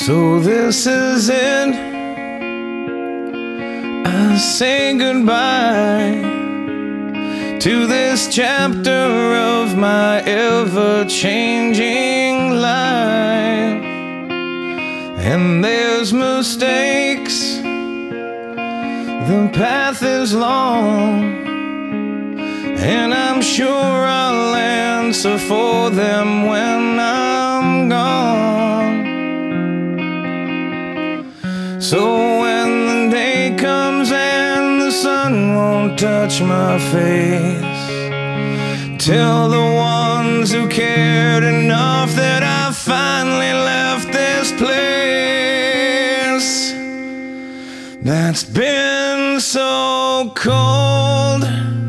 So this is it, I say goodbye to this chapter of my ever-changing life. And there's mistakes, the path is long, and I'm sure I'll answer for them when I'm gone. So when the day comes and the sun won't touch my face, tell the ones who cared enough that I finally left this place that's been so cold.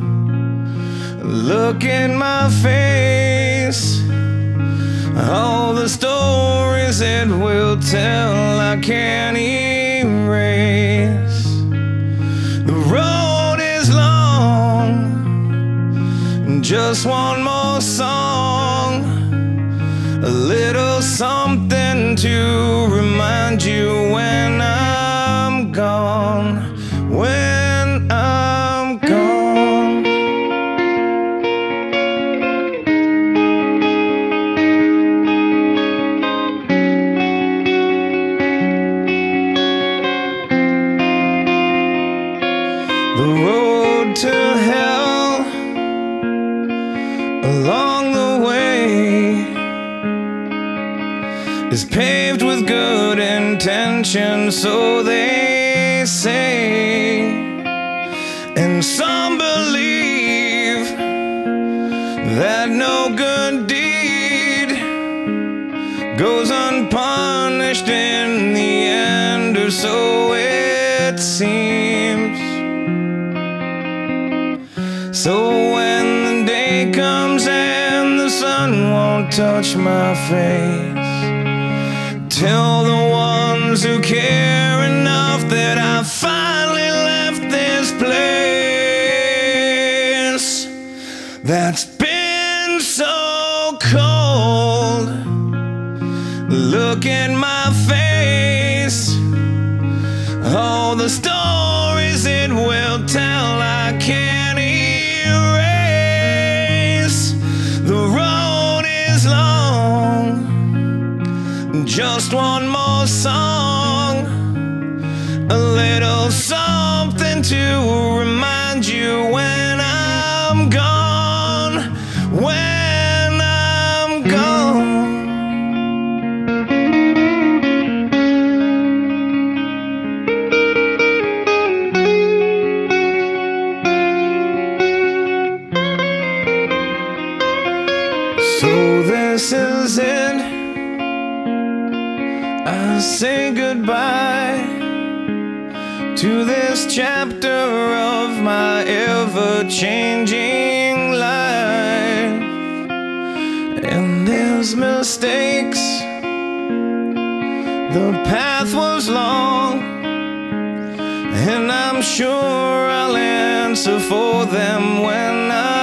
Look in my face, all the stories it will tell I can't erase. The road is long, just one more song, a little something to remind you when I'm gone, when I'm gone. The road to hell along the way is paved with good intentions, so they say, and some believe that no good deed goes unpunished in the end, or so it seems. So when the day comes and the sun won't touch my face, tell the ones who care enough that I finally left this place that's been so cold. Look in my face, all the stories it will tell I can't erase. The road is long, just one more song, a little something to remind you when I'm gone, when I'm gone. So this is it, I say goodbye to this chapter of my ever-changing life. And there's mistakes, the path was long, and I'm sure I'll answer for them when